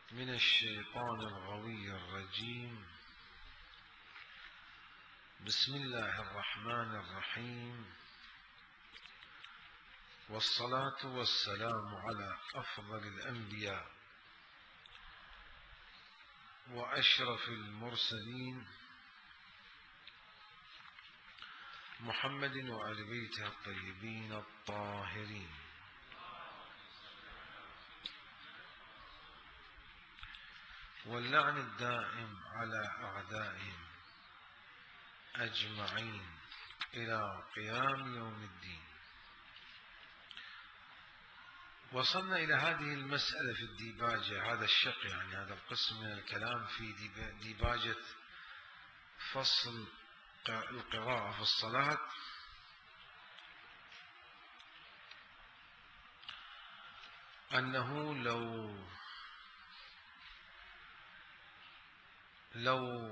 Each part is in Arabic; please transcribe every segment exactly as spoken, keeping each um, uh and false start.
من الشيطان الغوي الرجيم. بسم الله الرحمن الرحيم، والصلاة والسلام على أفضل الأنبياء وأشرف المرسلين محمد وآل بيته الطيبين الطاهرين، واللعن الدائم على أعدائهم أجمعين إلى قيام يوم الدين. وصلنا إلى هذه المسألة في الديباجة، هذا الشق يعني هذا القسم من الكلام في ديباجة فصل القراءة في الصلاة، أنه لو لو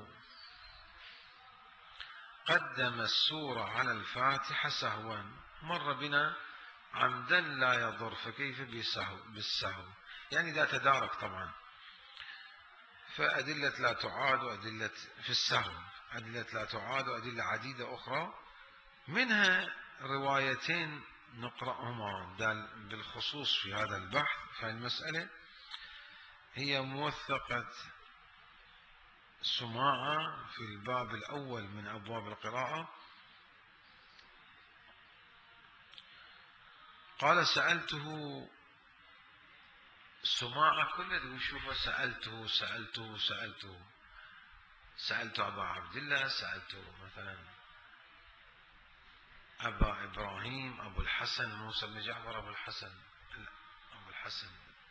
قدم السورة على الفاتحة سهوا مر بنا عمدا لا يضر، فكيف بالسهو؟ بالسهو يعني إذا تدارك طبعا، فأدلة لا تعاد وأدلة في السهو، أدلة لا تعاد وأدلة عديدة أخرى، منها روايتين نقرأهما بالخصوص في هذا البحث في المسألة، هي موثقة سماعة في الباب الأول من أبواب القراءة. قال سألته سماعة كل وشوفه سألته سألته سألته سألت أبا عبد الله، سألته مثلا أبا إبراهيم، أبو الحسن موسى بن جعفر، أبو الحسن أبو الحسن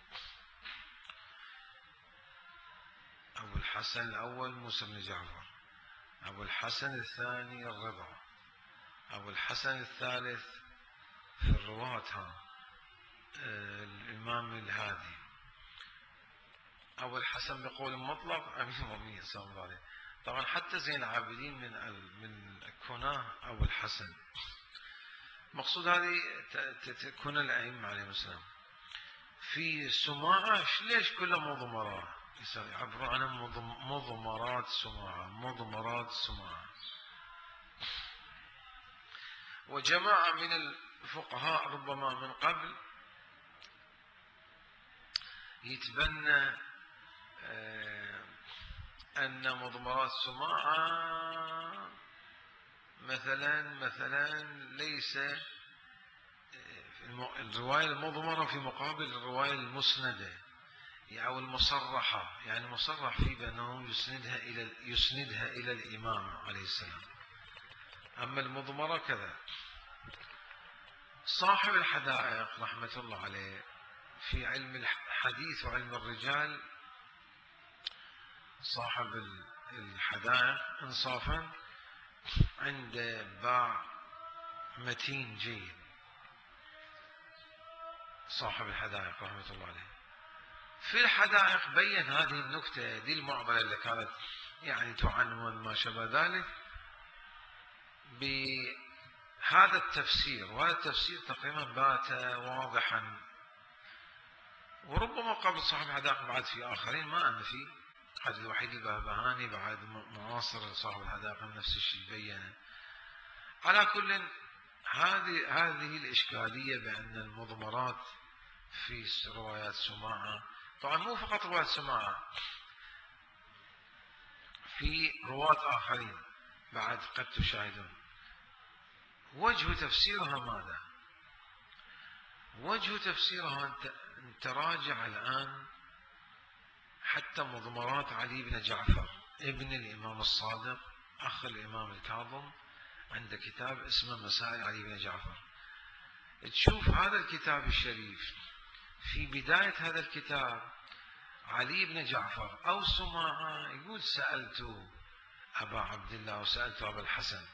أبو الحسن الأول موسى بن جعفر، أبو الحسن الثاني الرضا، أبو الحسن الثالث في الرواة ها الإمام الهادي، أبو الحسن بقول مطلق أمير المؤمنين صلى الله عليه. طبعا حتى زين العابدين من من كناه أبو الحسن، مقصود هذه كنى الأئمة عليهم السلام. في سماعة ليش كلها مضمرات، يعبرون عنها مضمرات سماعة، مضمرات سماعة. وجماعة من الفقهاء ربما من قبل يتبنى أن مضمرات سماعة مثلا مثلا ليس الرواية المضمرة في مقابل الرواية المسندة أو المصرحة، يعني مصرح فيه بأنه يسندها إلى يسندها إلى الإمام عليه السلام. أما المضمرة كذا. صاحب الحدائق رحمة الله عليه في علم الحديث وعلم الرجال، صاحب الحدائق إنصافا عنده باع متين جيد، صاحب الحدائق رحمة الله عليه في الحدائق بين هذه النكتة دي المعضلة اللي كانت يعني تعنون ما شابه ذلك بهذا التفسير، وهذا التفسير تقريبا بات واضحا، وربما قبل صاحب الحدائق بعد في آخرين ما أنا فيه، قد الوحيد البهبهاني بعد معاصر صاحب الحدائق نفس الشيء بينه. على كل هذه هذه الإشكالية بأن المضمرات في روايات سماعة، طبعا مو فقط روايات سماعة، في رواة آخرين بعد قد تشاهدون. وجه تفسيرها ماذا؟ وجه تفسيرها أنت, انت راجع الآن حتى مضمرات علي بن جعفر ابن الإمام الصادق أخ الإمام الكاظم، عنده كتاب اسمه مسائل علي بن جعفر. تشوف هذا الكتاب الشريف في بداية هذا الكتاب علي بن جعفر أو سماعة يقول سألت أبا عبد الله وسألت أبا الحسن،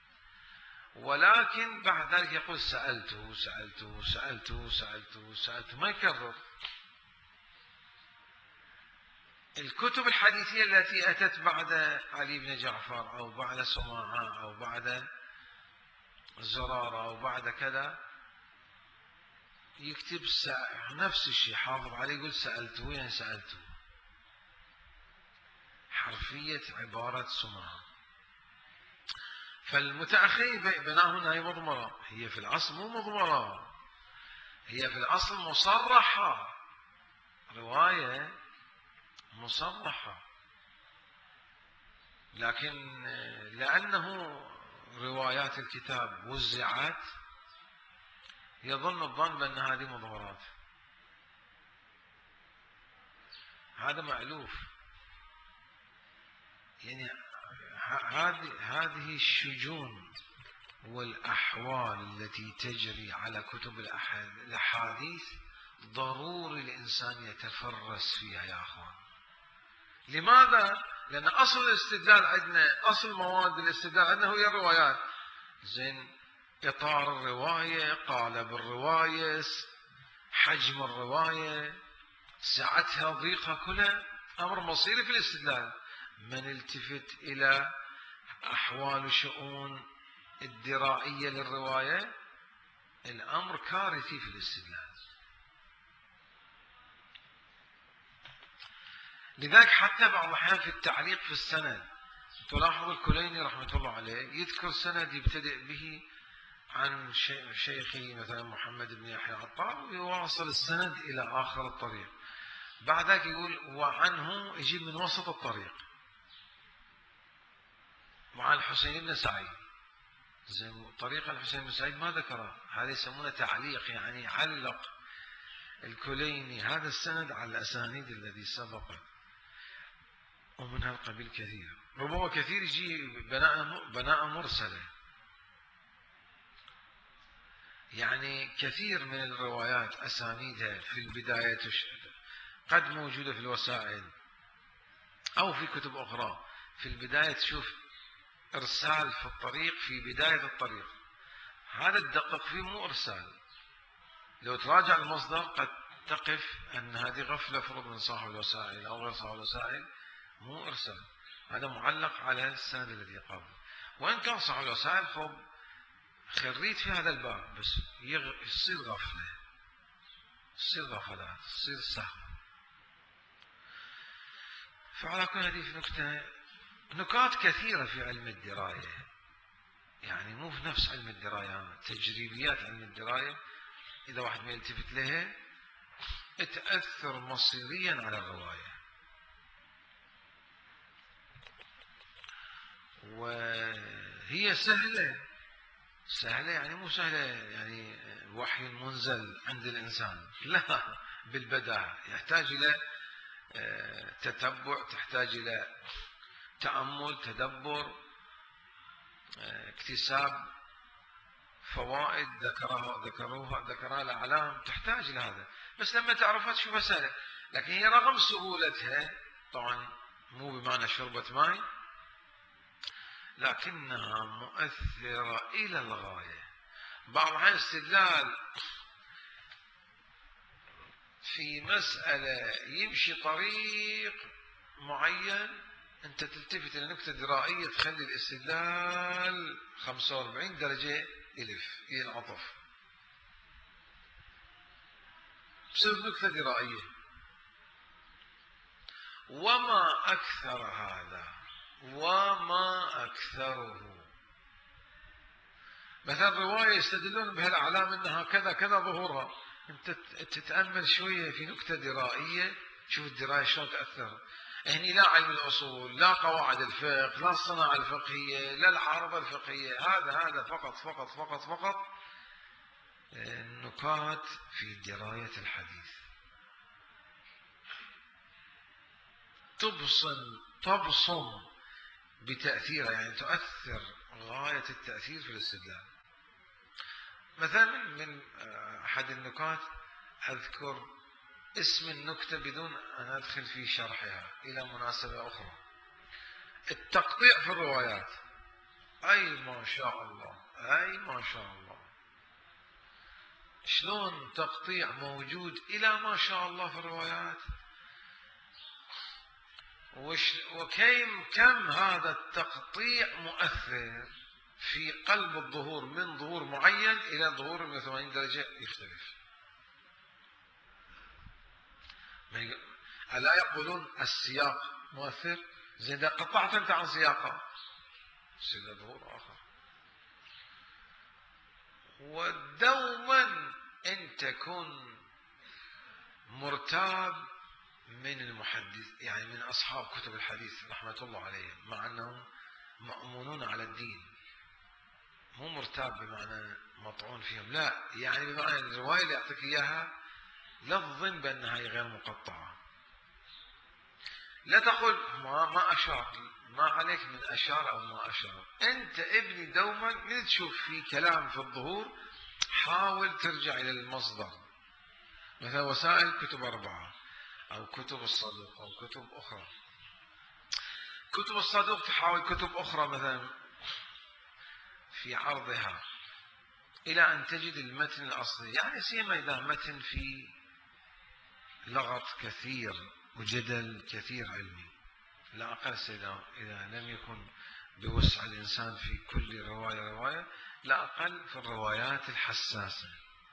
ولكن بعد ذلك يقول سألته سألته سألته سألته سألته، ما يكرر. الكتب الحديثية التي أتت بعد علي بن جعفر أو بعد سماعة أو بعد زرارة أو بعد كذا يكتب نفس الشيء، حافظ عليه يقول سألته، وين سألته؟ حرفية عبارة سمعة. فالمتأخرين بناه هنا هي مضمرة، هي في الأصل مو مضمرة، هي في الأصل مصرحة، رواية مصرحة، لكن لأنه روايات الكتاب وزعت يظن الظن بأن هذه مضمرات. هذا مألوف. يعني هذه هذه الشجون والأحوال التي تجري على كتب الأحاديث ضروري الإنسان يتفرس فيها يا أخوان. لماذا؟ لأن أصل الاستدلال عندنا، أصل مواد الاستدلال عندنا هي الروايات. زين، إطار الرواية، قالب الرواية، حجم الرواية، سعتها، ضيقها، كلها أمر مصيري في الاستدلال. من التفت إلى أحوال وشؤون الدرائية للرواية الأمر كارثي في الاستدلال. لذلك حتى بعض الأحيان في التعليق في السند تلاحظ الكليني رحمة الله عليه يذكر سند يبتدئ به عن شيخه مثلا محمد بن يحيى العطار ويواصل السند إلى آخر الطريق، بعد ذلك يقول وعنه يجيب من وسط الطريق وعن الحسين بن سعيد. زين، طريق الحسين بن سعيد ما ذكره، هذا يسمونه تعليق، يعني علق الكليني هذا السند على الأسانيد الذي سبقه. ومن هالقبيل كثير، ربما كثير يجي بناء بناء مرسلة. يعني كثير من الروايات أسانيدها في البداية قد موجودة في الوسائل أو في كتب أخرى، في البداية تشوف إرسال في الطريق في بداية الطريق، هذا تدقق فيه مو إرسال. لو تراجع المصدر قد تقف أن هذه غفلة فرض من صاحب الوسائل أو غير صاحب الوسائل، مو إرسال، هذا معلق على السند الذي قبل. وإن كان صاحب الوسائل خب خريت في هذا الباب بس يصير غفلة، يصير غفلات، يصير سهو. فعلى كل هذه في نكتة نكات كثيرة في علم الدراية، يعني مو في نفس علم الدراية، تجريبيات علم الدراية إذا واحد ما يلتفت لها تأثر مصيريا على الرواية. وهي سهلة، سهلة يعني مو سهلة يعني وحي منزل عند الإنسان، لا، بالبداهة، يحتاج إلى تتبع، تحتاج إلى تأمل، تدبر، اكتساب فوائد ذكرها ذكروها ذكرها الأعلام، تحتاج إلى هذا. بس لما تعرفها تشوفها سهلة، لكن هي رغم سهولتها طبعا مو بمعنى شربة ماء، لكنها مؤثرة إلى الغاية. بعض هاي استدلال في مسألة يمشي طريق معين، أنت تلتفت إلى نكتة درائية تخلي الاستدلال خمسة وأربعين درجة إلف إلى العطف بسبب نكتة درائية. وما أكثر هذا، وما أكثره. مثلا رواية يستدلون بها الأعلام أنها كذا كذا ظهورها، أنت تتأمل شوية في نكتة درائية، شوف الدراية شلون تأثر. هني لا علم الأصول، لا قواعد الفقه، لا الصناعة الفقهية، لا العارضة الفقهية، هذا هذا فقط فقط فقط فقط نكات في دراية الحديث. تبصم تبصم بتأثيرها، يعني تؤثر غاية التأثير في الاستدلال. مثلا من أحد النكات أذكر اسم النكتة بدون أن أدخل في شرحها إلى مناسبة أخرى. التقطيع في الروايات، أي ما شاء الله، أي ما شاء الله، شلون تقطيع موجود إلى ما شاء الله في الروايات، وكيم كم هذا التقطيع مؤثر في قلب الظهور، من ظهور معين إلى ظهور من ثمانين درجة يختلف. ألا يقولون السياق مؤثر؟ زين إذا قطعت أنت عن سياقه يصير ظهور آخر. ودوما أنت كن مرتاب من المحدث، يعني من أصحاب كتب الحديث رحمة الله عليهم، مع أنهم مأمونون على الدين، مو مرتاب بمعنى مطعون فيهم، لا، يعني بمعنى الرواية اللي يعطيك إياها لا تظن بأنها غير مقطعة. لا تقول ما ما أشار، ما عليك من أشار أو ما أشار. أنت ابني دوما من تشوف في كلام في الظهور حاول ترجع إلى المصدر، مثلا وسائل كتب أربعة أو كتب الصدوق أو كتب أخرى. كتب الصدوق تحاول كتب أخرى مثلا في عرضها إلى أن تجد المتن الأصلي، يعني سيما إذا متن في لغط كثير وجدل كثير علمي، لا أقل إذا لم يكن بوسع الإنسان في كل رواية رواية، لا أقل في الروايات الحساسة.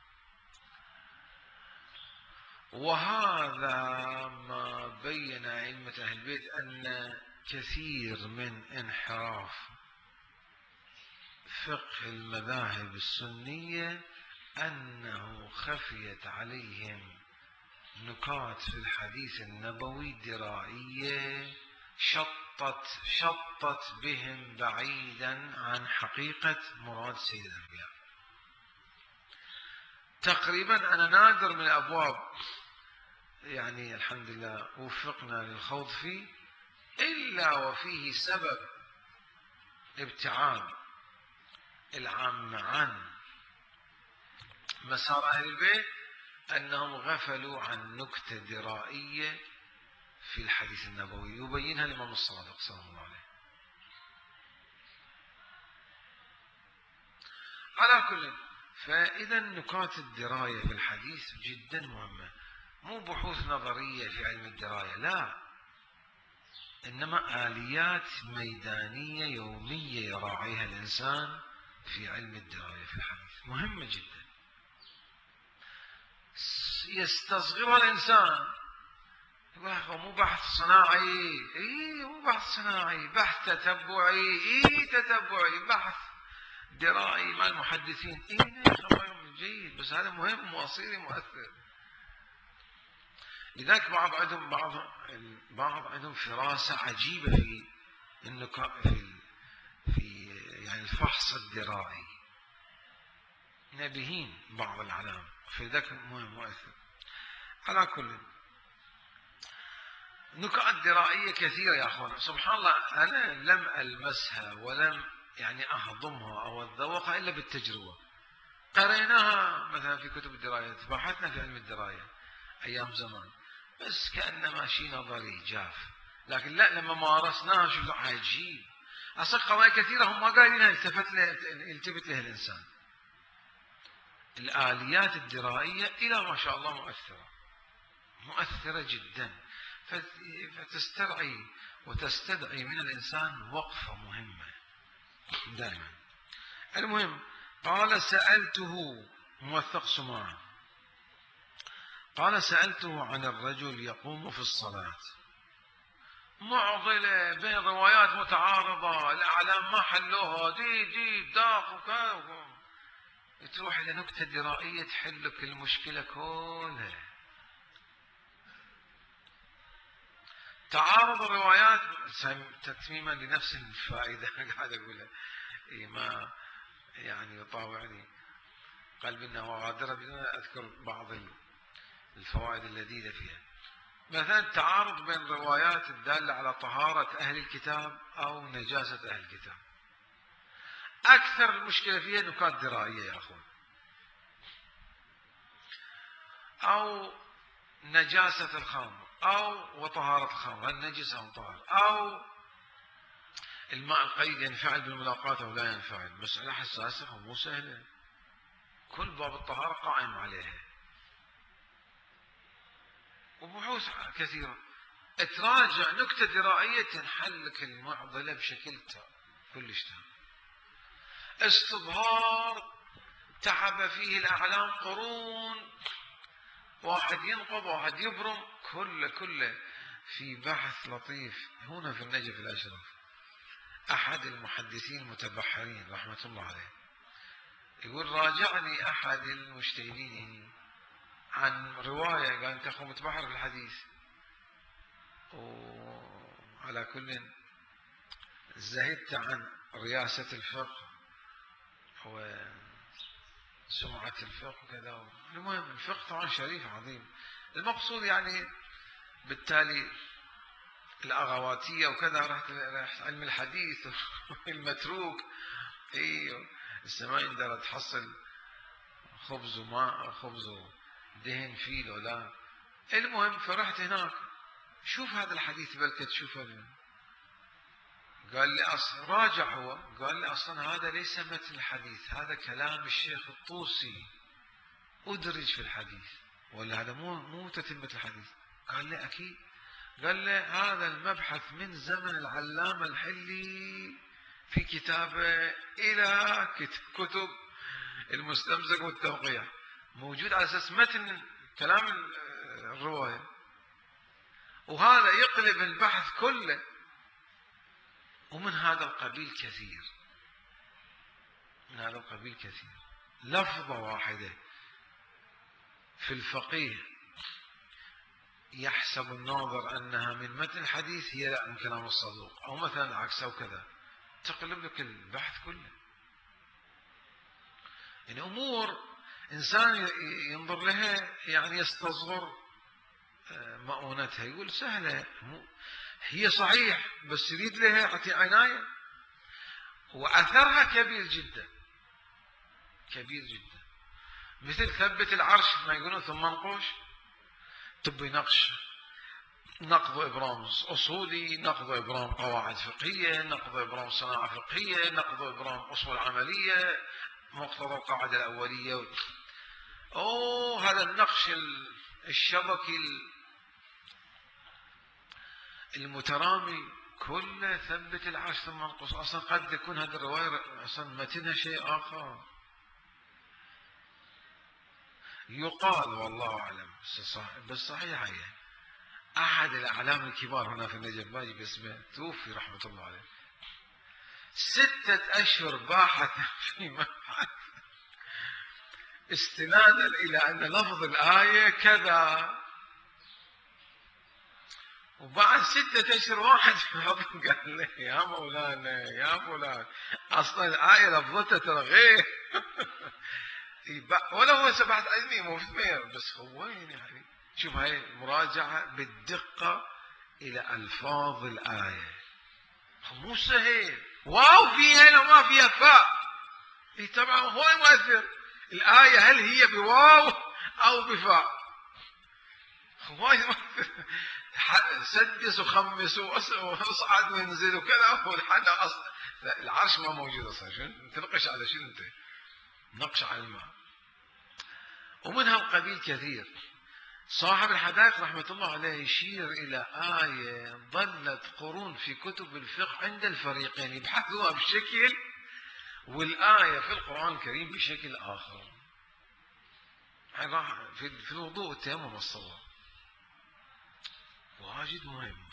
وهذا ما بين أئمة أهل البيت أن كثير من انحراف فقه المذاهب السنية أنه خفيت عليهم نكات في الحديث النبوي درائية شطت شطت بهم بعيدا عن حقيقة مراد سيد الأنبياء. تقريبا أنا نادر من الأبواب يعني الحمد لله وفقنا للخوض فيه إلا وفيه سبب ابتعاد العامة عن مسار أهل البيت أنهم غفلوا عن نكتة درائية في الحديث النبوي يبينها الإمام الصادق صلى الله عليه. على كل، فإذا نكات الدراية في الحديث جدا مهمة، مو بحوث نظرية في علم الدراية، لا، إنما آليات ميدانية يومية يراعيها الإنسان في علم الدراية في الحديث، مهمة جدا يستصغرها الإنسان. مو بحث صناعي، اي مو بحث صناعي، بحث تتبعي، اي تتبعي، بحث درائي مع المحدثين، اي خبر جيد، بس هذا مهم واصيلي مؤثر. لذلك بعض عندهم بعض بعض عندهم فراسة عجيبة في النكاء في في يعني الفحص الدرائي، نبيهين بعض العلام، فلذلك مهم مؤثر. على كل، نكات درائية كثيرة يا أخوانا، سبحان الله أنا لم ألمسها ولم يعني أهضمها أو أتذوقها إلا بالتجربة. قريناها مثلا في كتب الدراية، بحثنا في علم الدراية أيام زمان، بس كأنما شيء نظري جاف، لكن لا لما مارسناها شفنا عجيب. أصلا قضايا كثيرة هم ما قايلينها التفت لها التفت لها الإنسان. الآليات الدرائية إلى ما شاء الله مؤثرة مؤثرة جدا، فتسترعي وتستدعي من الإنسان وقفة مهمة دائما. المهم قال سألته موثق سماعه، قال سألته عن الرجل يقوم في الصلاة، معضلة بين روايات متعارضة، الأعلام ما حلوها، دي دي داق وكذا، تروح إلى نكتة درائية تحلك المشكلة كلها. تعارض الروايات تتميما لنفس الفائدة قاعد أقولها، إيه ما يعني يطاوعني قلب إنه غادرة بدون أذكر بعض الفوائد اللذيذة فيها. مثلا تعارض بين روايات الدالة على طهارة أهل الكتاب أو نجاسة أهل الكتاب، أكثر المشكلة فيها نكات درائية يا أخوان، أو نجاسة الخمر أو وطهارة الخمر، هل نجس أو طاهر، أو الماء القليل ينفعل بالملاقاة أو لا ينفعل، مسألة حساسة ومو سهلة، كل باب الطهارة قائم عليها، وبحوث كثيرة تراجع نكتة درائية تنحل لك المعضلة بشكل كلش تام. استظهار تعب فيه الأعلام قرون، واحد ينقض واحد يبرم، كله كله في بحث لطيف هنا في النجف الأشرف، أحد المحدثين المتبحرين رحمة الله عليه يقول راجعني أحد المجتهدين عن رواية، قال أنت أخو متبحر في الحديث، وعلى كل زهدت عن رياسة الفقه وسمعة الفقه وكذا. المهم الفقه طبعا شريف عظيم، المقصود يعني بالتالي الأغواتية وكذا رحت علم الحديث المتروك. ايوه السماء عندها تحصل خبز وماء خبز ودهن فيل ولا. المهم فرحت هناك، شوف هذا الحديث بلكة تشوفه. قال لي أصلا راجع هو، قال لي أصلا هذا ليس متن الحديث، هذا كلام الشيخ الطوسي أدرج في الحديث، ولا هذا مو مو تتمة الحديث. قال لي أكيد. قال لي هذا المبحث من زمن العلامة الحلي في كتابه إلى كتب المستمسك والتوقيع، موجود على أساس متن كلام الرواية، وهذا يقلب البحث كله. ومن هذا القبيل كثير، من هذا القبيل كثير. لفظة واحدة في الفقيه يحسب الناظر أنها من متن الحديث هي لا من كلام الصدوق، أو مثلا عكسه وكذا، تقلب لك البحث كله. يعني أمور إنسان ينظر لها يعني يستصغر مؤونتها، يقول سهلة، هي صحيح بس يريد لها عناية، وأثرها كبير جدا كبير جدا. مثل ثبت العرش ما يقولون ثم انقش، تبي نقش نقض إبرام أصولي، نقض إبرام قواعد فقهية، نقض إبرام صناعة فقهية، نقض إبرام أصول عملية، مقتضى القاعدة الأولية. أوه هذا النقش الشبكي المترامي كله ثبت العرش ثم انقص. أصلا قد يكون هذه الرواية أصلا متنها شيء آخر. يقال والله أعلم بس صحيح هي أحد الأعلام الكبار هنا في النجف باجي باسمه توفي رحمة الله عليه، ستة أشهر باحث في مبحث استنادا إلى أن لفظ الآية كذا، وبعد ستة أشهر واحد قال له يا مولانا يا فلان أصلا الآية لفظتها ترى غير ولا هو سبحت علمي مثمر، بس هو يعني شوف هاي مراجعة بالدقة إلى ألفاظ الآية، مو سهل. واو فيها لو ما فيها فاء، إيه طبعا هو المؤثر. الآية هل هي بواو أو بفاء؟ هو المؤثر. سدس وخمس واصعد وانزل وكذا، والحد أصلا العرش ما موجود أصلا، شنو تنقش على شنو أنت؟ نقش على الماء. ومنها القبيل كثير. صاحب الحدائق رحمة الله عليه يشير إلى آية ظلت قرون في كتب الفقه عند الفريقين يبحثوها بشكل، والآية في القرآن الكريم بشكل آخر. في الوضوء التيمم والصلاة واجد مهم،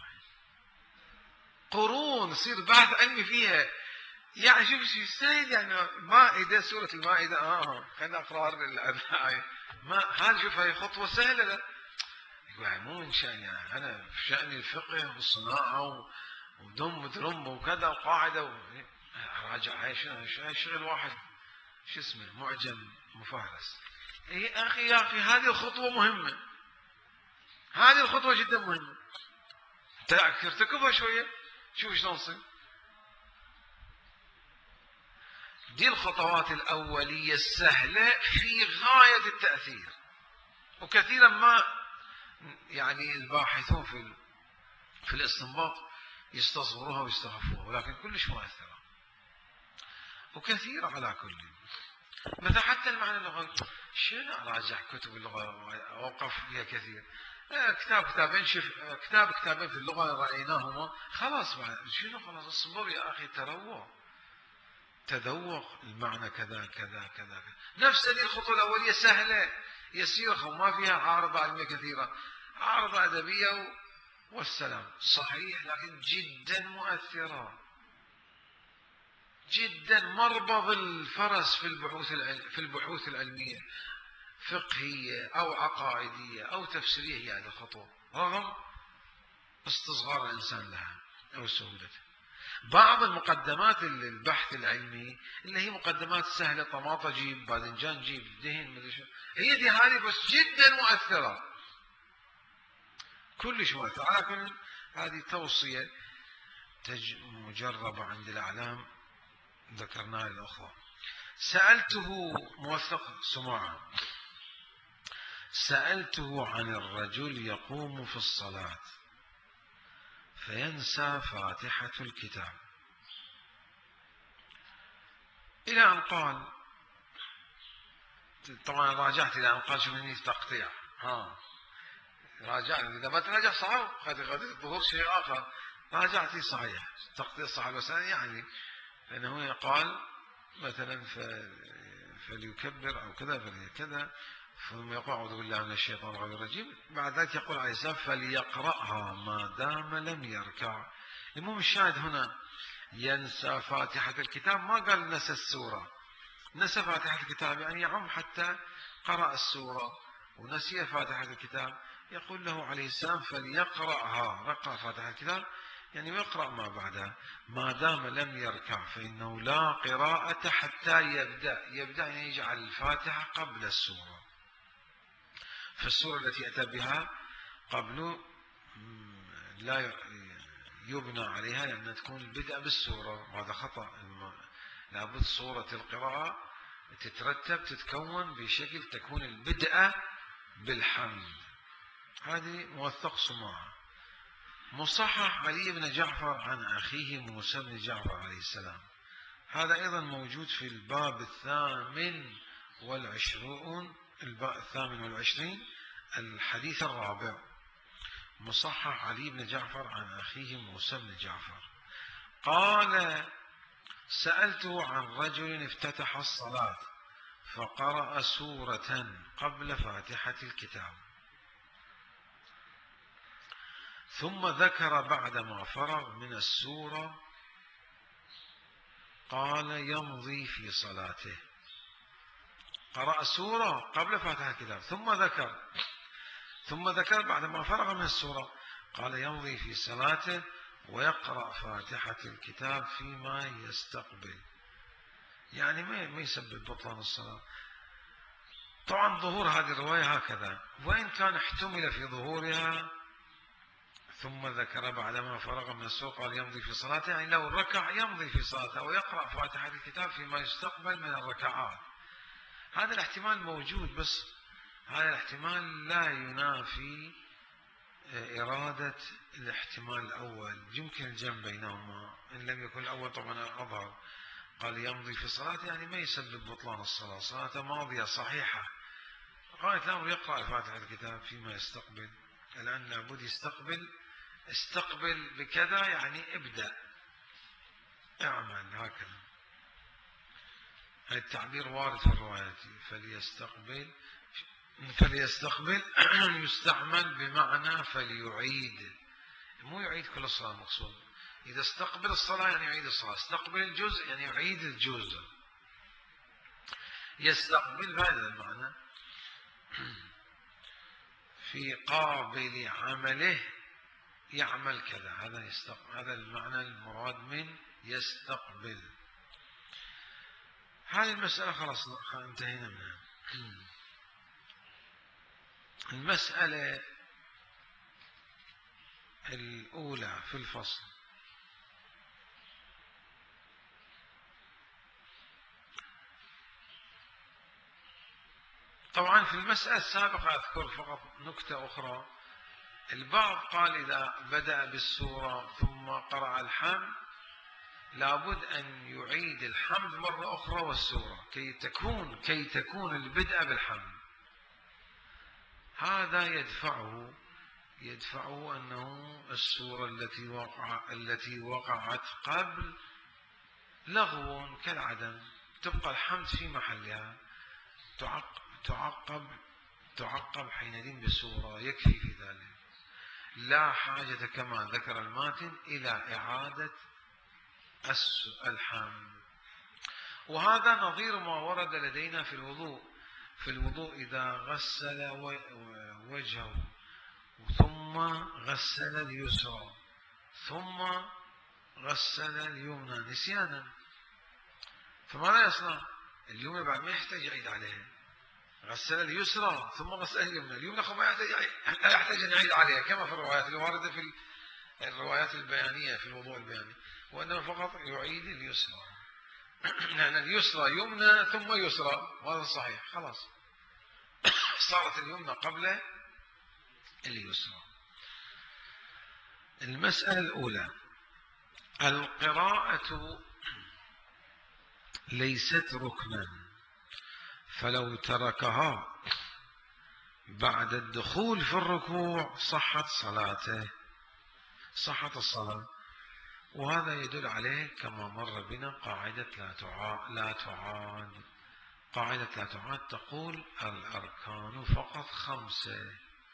قرون يصير بحث علمي فيها. يعني شوف شو سهل، يعني مائدة سورة المائدة اه خلينا اقرا الآية، ما هذا شوف هاي خطوة سهلة. لا يعني مو من شأني، يعني أنا في شأن الفقه والصناعة ودم ودرم وكذا وقاعدة أراجع هاي شغل واحد شو اسمه معجم مفهرس. إيه أخي يا أخي هذه الخطوة مهمة، هذه الخطوة جدا مهمة، ترتكبها شوية شوف شلون تصير. دي الخطوات الأولية السهلة في غاية التأثير، وكثيرا ما يعني الباحثون في في الاستنباط يستصغروها ويستخفوها، ولكن كلش مؤثرة وكثيرة على كل. مثلا حتى المعنى اللغوي شنو أراجع كتب اللغة أوقف فيها كثير، كتاب كتابين شف كتاب كتابين في اللغة رأيناهما خلاص بعد شنو خلاص اصبر يا أخي تروى تذوق المعنى كذا كذا كذا. نفس هذه الخطوة الأولية سهلة يسيرة وما فيها عارضة علمية كثيرة، عارضة أدبية والسلام صحيح، لكن جدا مؤثرة جدا، مربض الفرس في البحوث في البحوث العلمية، فقهية أو عقائدية أو تفسيرية، هي هذه الخطوة رغم استصغار الإنسان لها أو سهولتها. بعض المقدمات البحث العلمي اللي هي مقدمات سهلة، طماطة جيب، باذنجان جيب، دهن، مدري شو، هي دي هذه بس جدا مؤثرة، كلش مؤثرة. على كل هذه توصية مجربة عند الأعلام ذكرناها للأخوة. سألته موثق سماعة، سألته عن الرجل يقوم في الصلاة فينسى فاتحة الكتاب، إلى أن قال، طبعا راجعت إلى أن قال شو مني تقطيع، ها راجعت، إذا ما تراجع صعب، قد قد الظهور شيء آخر، راجعتي صحيح تقطيع صحيح، بس يعني لأنه قال مثلا فليكبر أو كذا فليكذا، ثم يقول أعوذ بالله من الشيطان الرجيم، بعد ذلك يقول عليه السلام فليقرأها ما دام لم يركع. المهم الشاهد هنا ينسى فاتحة الكتاب، ما قال نسى السورة، نسى فاتحة الكتاب يعني يعم حتى قرأ السورة ونسي فاتحة الكتاب، يقول له عليه السلام فليقرأها، رقى فاتحة الكتاب يعني يقرأ ما بعدها ما دام لم يركع، فإنه لا قراءة حتى يبدأ، يبدأ يعني يجعل الفاتحة قبل السورة، فالسورة التي أتى بها قبل لا يبنى عليها لأنها تكون البدء بالسورة، وهذا خطأ. لابد صورة القراءة تترتب تتكون بشكل تكون البدء بالحمد. هذه موثق سماعة. مصحح علي بن جعفر عن أخيه موسى بن جعفر عليه السلام، هذا أيضا موجود في الباب الثامن والعشرون، الباب الثامن والعشرين الحديث الرابع. مصحح علي بن جعفر عن أخيه موسى بن جعفر قال سألته عن رجل افتتح الصلاة فقرأ سورة قبل فاتحة الكتاب، ثم ذكر بعدما فرغ من السورة قال يمضي في صلاته. قرأ سورة قبل فاتحة الكتاب ثم ذكر ثم ذكر بعدما فرغ من السورة قال يمضي في صلاته ويقرأ فاتحة الكتاب فيما يستقبل، يعني ما يسبب بطلان الصلاة. طبعا ظهور هذه الرواية هكذا، وإن كان احتمل في ظهورها ثم ذكر بعدما فرغ من السورة قال يمضي في صلاته، يعني لو ركع يمضي في صلاته ويقرأ فاتحة الكتاب فيما يستقبل من الركعات. هذا الاحتمال موجود، بس هذا الاحتمال لا ينافي إرادة الاحتمال الأول، يمكن الجمع بينهما إن لم يكن الأول طبعا أظهر. قال يمضي في صلاته يعني ما يسبب بطلان الصلاة، صلاة ماضية صحيحة. غاية الأمر يقرأ فاتحة الكتاب فيما يستقبل، الآن لابد يستقبل، استقبل بكذا يعني ابدأ اعمل هكذا. هذا التعبير وارد في الروايات، فليستقبل فليستقبل يستعمل بمعنى فليعيد، مو يعيد كل الصلاة مقصود. إذا استقبل الصلاة يعني يعيد الصلاة، استقبل الجزء يعني يعيد الجزء، يستقبل هذا المعنى في قابل عمله يعمل كذا، هذا يستقبل، هذا المعنى المراد من يستقبل. هذه المسألة خلاص انتهينا منها. المسألة الأولى في الفصل طبعا في المسألة السابقة أذكر فقط نكتة أخرى. البعض قال إذا بدأ بالسورة ثم قرأ الحمد لابد أن يعيد الحمد مرة أخرى والسورة كي تكون كي تكون البدء بالحمد. هذا يدفعه يدفعه أنه السورة التي وقع التي وقعت قبل لغو كالعدم، تبقى الحمد في محلها، تعقب تعقب تعقب حينئذ بسورة يكفي في ذلك. لا حاجة كما ذكر الماتن إلى إعادة الحمد. وهذا نظير ما ورد لدينا في الوضوء. في الوضوء إذا غسل وجهه ثم غسل اليسرى ثم غسل اليمنى نسيانا، فماذا يصنع؟ اليمنى بعد ما يحتاج يعيد عليها. غسل اليسرى ثم غسل اليمنى، اليمنى ما يحتاج لا يحتاج ان يعيد عليها كما في الروايات الوارده في الروايات البيانيه في الوضوء البياني، وانما فقط يعيد اليسرى. لان اليسرى يمنى ثم يسرى، وهذا صحيح. خلاص صارت اليمنى قبل اليسرى. المسألة الأولى: القراءة ليست ركنا، فلو تركها بعد الدخول في الركوع صحت صلاته، صحت الصلاة. وهذا يدل عليه كما مر بنا قاعدة لا تعاد لا تعاد قاعدة لا تعاد تقول الأركان فقط خمسة،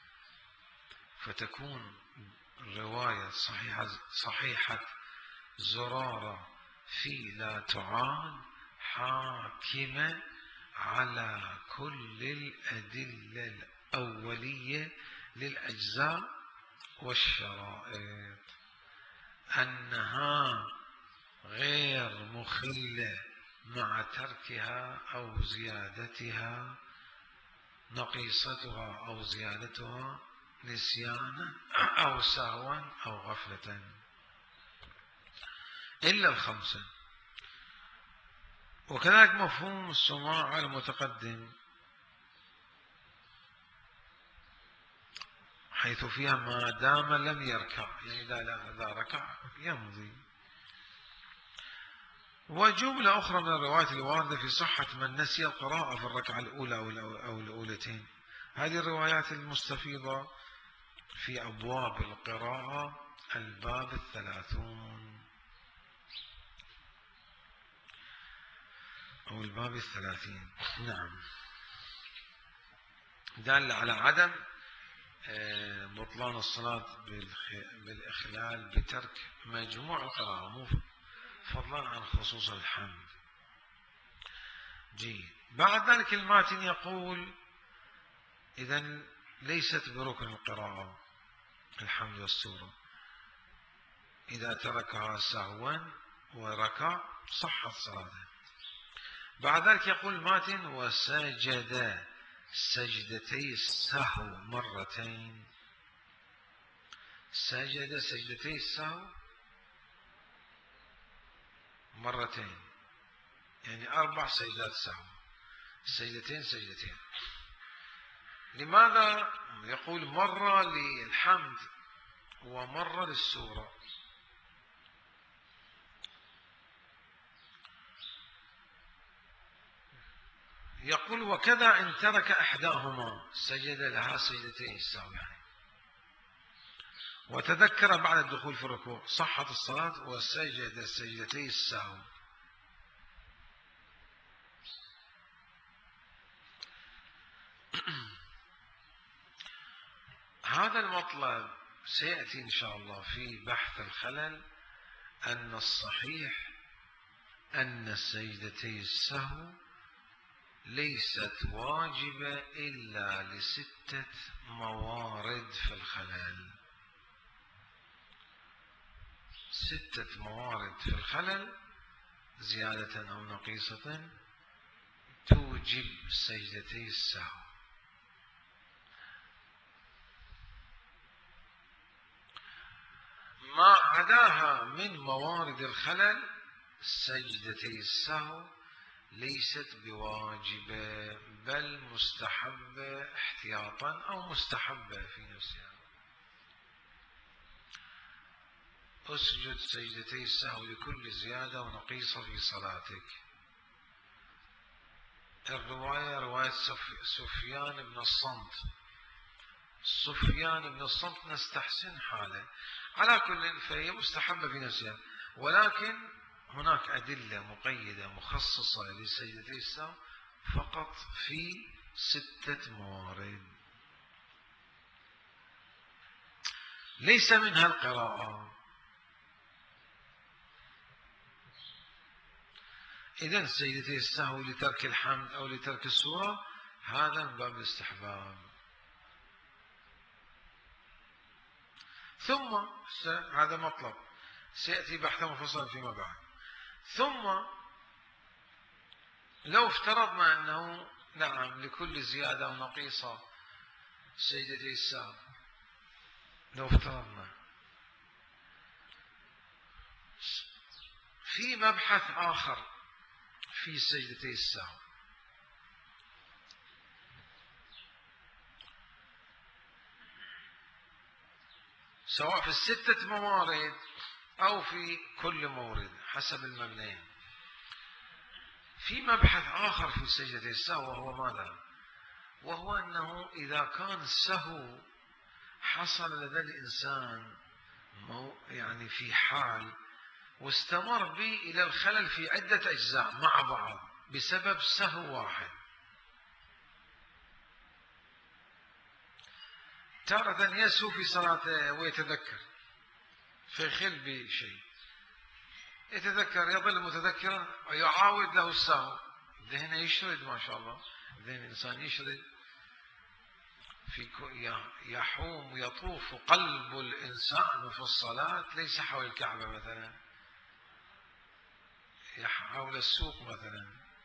فتكون رواية صحيحة صحيحة زرارة في لا تعاد حاكمة على كل الأدلة الأولية للأجزاء والشرائط، أنها غير مخلة مع تركها أو زيادتها، نقيصتها أو زيادتها نسيانا أو سهوا أو غفلة، إلا الخمسة. وكذلك مفهوم السماع المتقدم، حيث فيها ما دام لم يركع، يعني إذا ركع يمضي. وجملة أخرى من الروايات الواردة في صحة من نسي القراءة في الركعة الأولى أو الأولتين. هذه الروايات المستفيضة في أبواب القراءة الباب الثلاثون أو الباب الثلاثين، نعم، دال على عدم بطلان الصلاة بالإخلال بترك مجموع القراءة، مو فضلا عن خصوص الحمد. جيد. بعد ذلك الماتن يقول إذن ليست بركن القراءة الحمد والسورة، إذا تركها سهوا وركع صحت صلاته. بعد ذلك يقول الماتن وسجد سجدتي السهو مرتين. سجد سجدتي السهو مرتين، يعني أربع سجدات سهو، سجدتين سجدتين. لماذا يقول مرة للحمد ومرة للسورة؟ يقول وكذا إن ترك إحداهما سجد لها سجدتين السهو، يعني وتذكر بعد الدخول في الركوع صحت الصلاة وسجد سجدتي السهو. هذا المطلب سيأتي إن شاء الله في بحث الخلل، أن الصحيح أن سجدتي السهو ليست واجبة إلا لستة موارد في الخلل. ستة موارد في الخلل زيادة أو نقيصة توجب سجدتي السهو. ما عداها من موارد الخلل سجدتي السهو ليست بواجبة، بل مستحبة احتياطا أو مستحبة في نفسها. اسجد سجدتي السهو لكل زيادة ونقيصة في صلاتك. الرواية رواية سفيان بن الصمت. سفيان بن الصمت نستحسن حاله، على كل فهي مستحبة في نفسها، ولكن هناك أدلة مقيدة مخصصة لسجدتي السهو فقط في ستة موارد. ليس منها القراءة. إذن سجدتي السهو لترك الحمد أو لترك السورة هذا من باب الاستحباب. ثم هذا مطلب سيأتي بحث مفصل فيما بعد. ثم لو افترضنا أنه نعم لكل زيادة ونقيصة سجدتي السهو، لو افترضنا في مبحث آخر في سجدتي السهو، سواء في الستة موارد أو في كل مورد حسب المبنيين. في مبحث آخر في سجدتي السهو وهو ماذا؟ وهو أنه إذا كان السهو حصل لدى الإنسان يعني في حال واستمر به إلى الخلل في عدة أجزاء مع بعض بسبب سهو واحد. تارة يسهو في صلاته ويتذكر فيخل بشيء، يتذكر يظل متذكرا ويعاود له السهو، الذهن يشرد ما شاء الله، الذهن الإنسان يشرد في يحوم يطوف قلب الإنسان في الصلاة ليس حول الكعبة مثلا، حول السوق مثلا.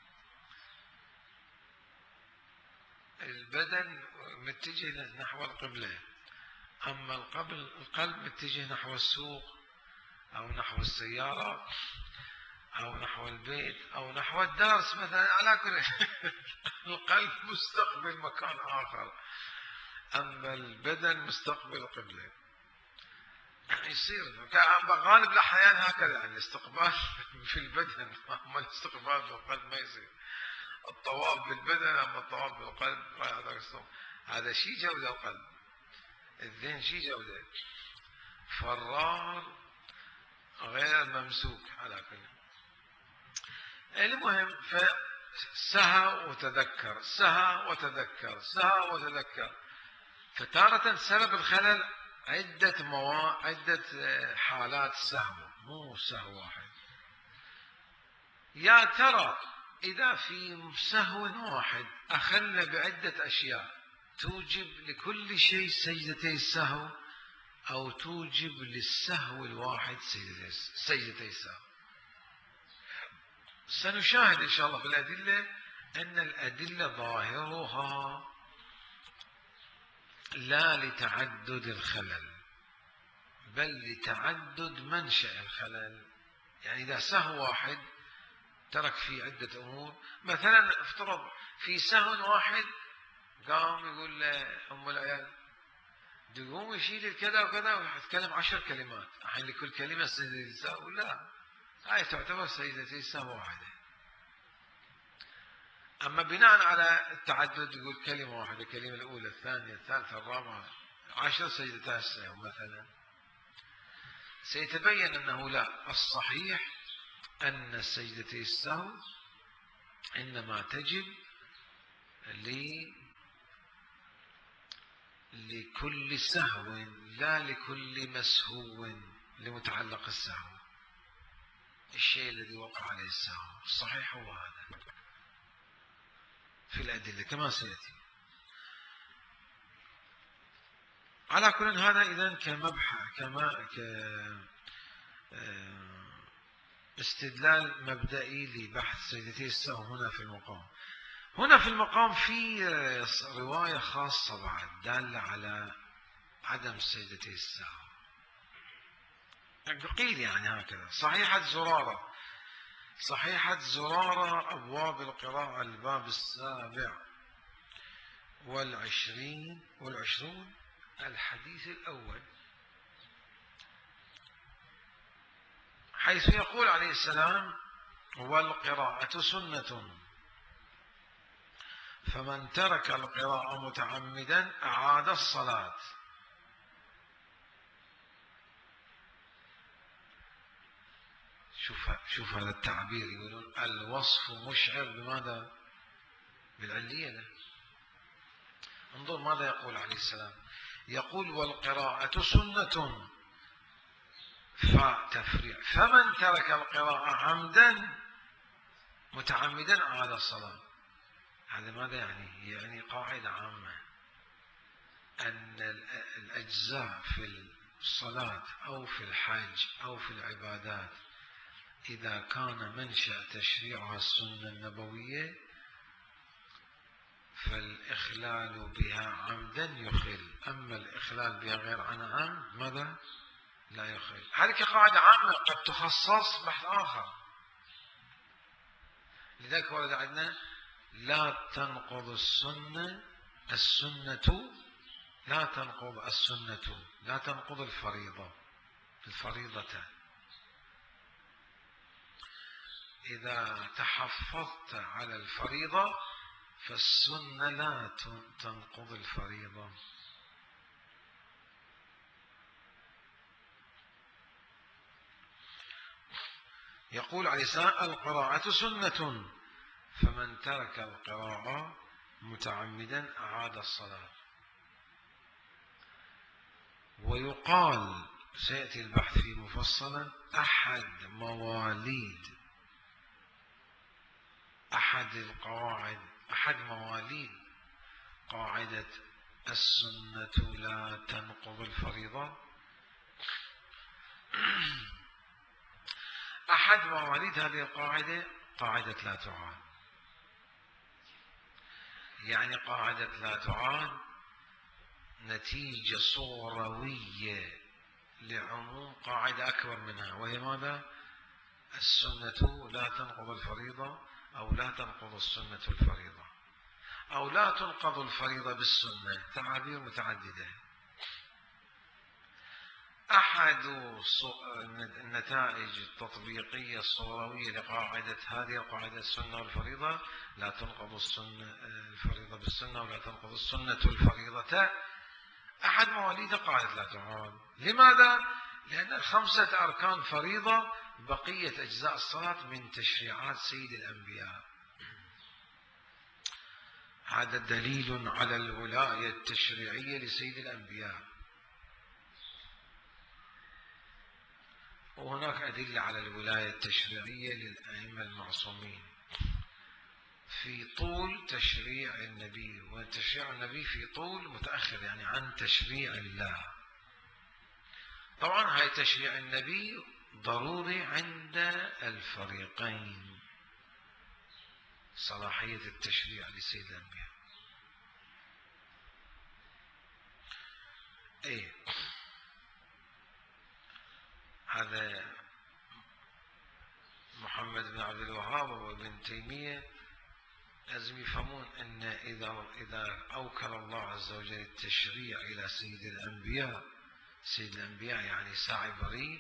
البدن متجه نحو القبلة، أما القلب متجه نحو السوق أو نحو السيارة أو نحو البيت أو نحو الدرس مثلا، على كل القلب مستقبل مكان آخر، أما البدن مستقبل القبلة. يصير غالب الأحيان هكذا، يعني الاستقبال في البدن أما الاستقبال في القلب ما يصير. الطواف بالبدن أما الطواف بالقلب هذا شيء جودة القلب، الذهن شيء جودة، فرار غير ممسوك على كل. المهم فسهى وتذكر سهى وتذكر سهى وتذكر، فتارة سبب الخلل عدة موا... عدة حالات سهو، مو سهو واحد. يا ترى إذا في سهو واحد أخل بعدة أشياء توجب لكل شيء سجدتي السهو أو توجب للسهو الواحد سجدتي السهو؟ سنشاهد إن شاء الله في الأدلة أن الأدلة ظاهرها لا لتعدد الخلل بل لتعدد منشأ الخلل. يعني إذا سهو واحد ترك فيه عدة أمور، مثلا افترض في سهو واحد قام يقول لأم العيال تقوم يشيل الكذا وكذا ويتكلم عشر كلمات، الحين لكل كلمة سجدتي السهو؟ لا، هاي تعتبر سجدتي السهو واحدة. أما بناء على التعدد يقول كلمة واحدة، الكلمة الأولى الثانية الثالثة الرابعة عشر سجدتا السهو مثلا، سيتبين أنه لا، الصحيح أن سجدتي السهو إنما تجب لكل سهو لا لكل مسهو لمتعلق السهو، الشيء الذي وقع عليه السهو. الصحيح هو هذا في الأدلة كما سيأتي. على كل هذا إذن كمبحث كما ك استدلال مبدئي لبحث سجدتي السهو هنا في المقام. هنا في المقام في رواية خاصة بعد دالة على عدم سجدتي السهو، قيل يعني هكذا. صحيحة زرارة صحيحة زرارة أبواب القراءة الباب السابع والعشرين والعشرون الحديث الأول، حيث يقول عليه السلام: والقراءة سنة، فمن ترك القراءة متعمدا أعاد الصلاة. شوف شوف هذا التعبير، يقولون الوصف مشعر بماذا؟ بالعلية. انظر ماذا يقول عليه السلام: يقول والقراءة سنة فتفريع، فمن ترك القراءة عمدا متعمدا أعاد الصلاة. هذا ماذا يعني؟ يعني قاعدة عامة أن الأجزاء في الصلاة أو في الحج أو في العبادات إذا كان منشأ تشريعها السنة النبوية فالإخلال بها عمدا يخل، أما الإخلال بها غير عن عمد ماذا؟ لا يخل. هذه قاعدة عامة قد تخصص بحث آخر. لذلك ورد عندنا لا تنقض السنة السنة لا تنقض السنة لا تنقض الفريضة الفريضة. إذا تحفظت على الفريضة فالسنة لا تنقض الفريضة. يقول عليه السلام القراءة سنة فمن ترك القراءة متعمدا أعاد الصلاة. ويقال سيأتي البحث فيه مفصلا أحد مواليد أحد القواعد أحد مواليد قاعدة السنة لا تنقض الفريضة، أحد مواليد هذه القاعدة قاعدة لا تعاد. يعني قاعدة لا تعاد نتيجة صوروية لعموم قاعدة أكبر منها، وهي ماذا؟ السنة لا تنقض الفريضة، أو لا تنقض السنة الفريضة، أو لا تنقض الفريضة بالسنة، تعابير متعددة. أحد النتائج التطبيقية الصوروية لقاعدة هذه القاعدة السنة والفريضة لا تنقض السنة الفريضة بالسنة ولا تنقض السنة الفريضة أحد مواليد قاعدة لا تعاد. لماذا؟ لأن الخمسة أركان فريضة، بقية أجزاء الصلاة من تشريعات سيد الأنبياء. هذا دليل على الولاية التشريعية لسيد الأنبياء. وهناك أدلة على الولاية التشريعية للأئمة المعصومين في طول تشريع النبي، وتشريع النبي في طول متأخر يعني عن تشريع الله. طبعا هاي تشريع النبي ضروري عند الفريقين، صلاحية التشريع لسيد الأنبياء. ايه هذا محمد بن عبد الوهاب وابن تيمية لازم يفهمون ان اذا اذا اوكل الله عز وجل التشريع الى سيد الانبياء، سيد الانبياء يعني ساعي بريد،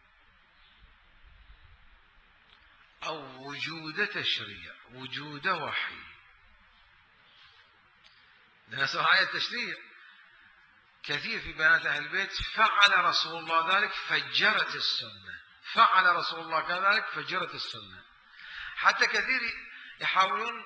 او وجود تشريع وجود وحي، لان صلاحية التشريع كثير في بيانات أهل البيت فعل رسول الله ذلك فجرت السنة، فعل رسول الله كذلك فجرت السنة. حتى كثير يحاولون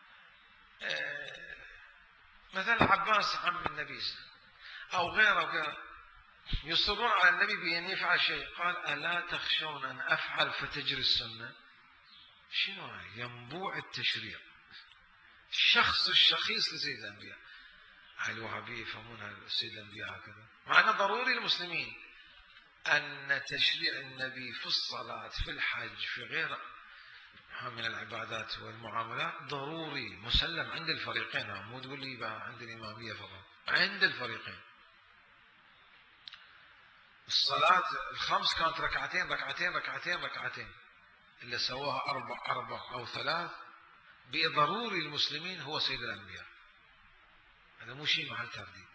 مثلا عباس عم النبي أو غيره وغيره يصرون على النبي بأن يفعل شيء، قال ألا تخشون أن أفعل فتجري السنة؟ شنو ينبوع التشريع، الشخص الشخيص لسيد الأنبياء. هاي الوهابية يفهمون سيد الأنبياء هكذا، مع أنه ضروري للمسلمين أن تشريع النبي في الصلاة في الحج في غير من العبادات والمعاملات ضروري مسلم عند الفريقين. مو تقول لي بقى عند الإمامية فقط، عند الفريقين. الصلاة الخمس كانت ركعتين ركعتين ركعتين ركعتين، اللي سواها أربع أربع أو ثلاث بضروري المسلمين هو سيد الأنبياء. هذا مو شيء مع الترديد.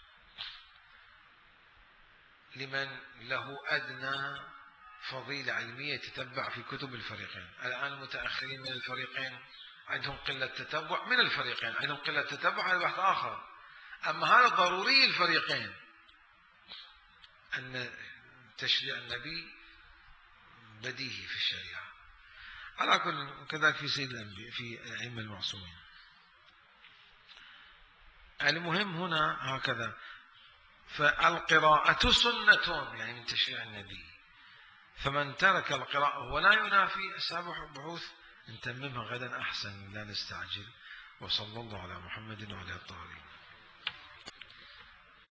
لمن له أدنى فضيلة علمية تتبع في كتب الفريقين. الآن المتأخرين من الفريقين عندهم قلة تتبع، من الفريقين عندهم قلة تتبع، هذا بحث آخر. أما هذا ضروري الفريقين أن تشريع النبي بديهي في الشريعة. على كل كذلك في سيد الأنبياء في أئمة المعصومين. المهم هنا هكذا فالقراءة سنة يعني من تشريع النبي، فمن ترك القراءة ولا ينافي أسابق بحوث نتممها غدا أحسن، لا نستعجل. وصلى الله على محمد وعلى الطاهرين.